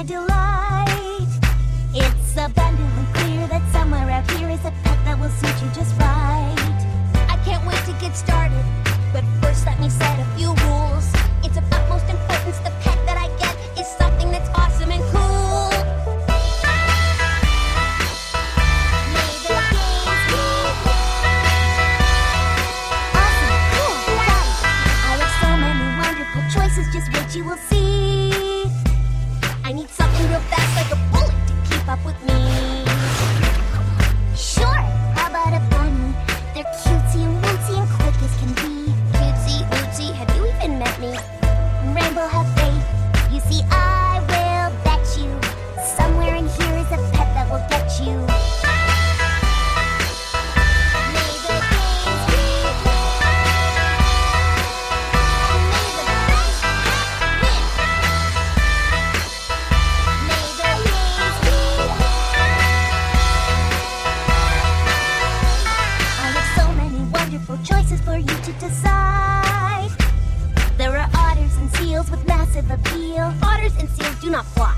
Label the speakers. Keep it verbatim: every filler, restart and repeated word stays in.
Speaker 1: delight. It's abundantly clear that somewhere out here is a pet that will suit you just right.
Speaker 2: I can't wait to get started, but first let me set a few rules. It's of utmost importance the pet that I get is something that's awesome and cool. May the games be
Speaker 1: Awesome, cool, got it. I have so many wonderful choices, just wait you will see.
Speaker 2: I need something real fast like a bullet to keep up with me.
Speaker 1: Sure, how about a bunny? They're cutesy and wootsy and quick as can be.
Speaker 2: Cutesy, wootsy, have you even met me?
Speaker 1: Rainbow, have faith. You see, I will bet you somewhere in here is a pet that will get you.
Speaker 2: May the games be May the best win. May the games be
Speaker 1: I have so many wonderful choices for you to decide. There are otters and seals with massive appeal.
Speaker 2: Otters and seals do not fly.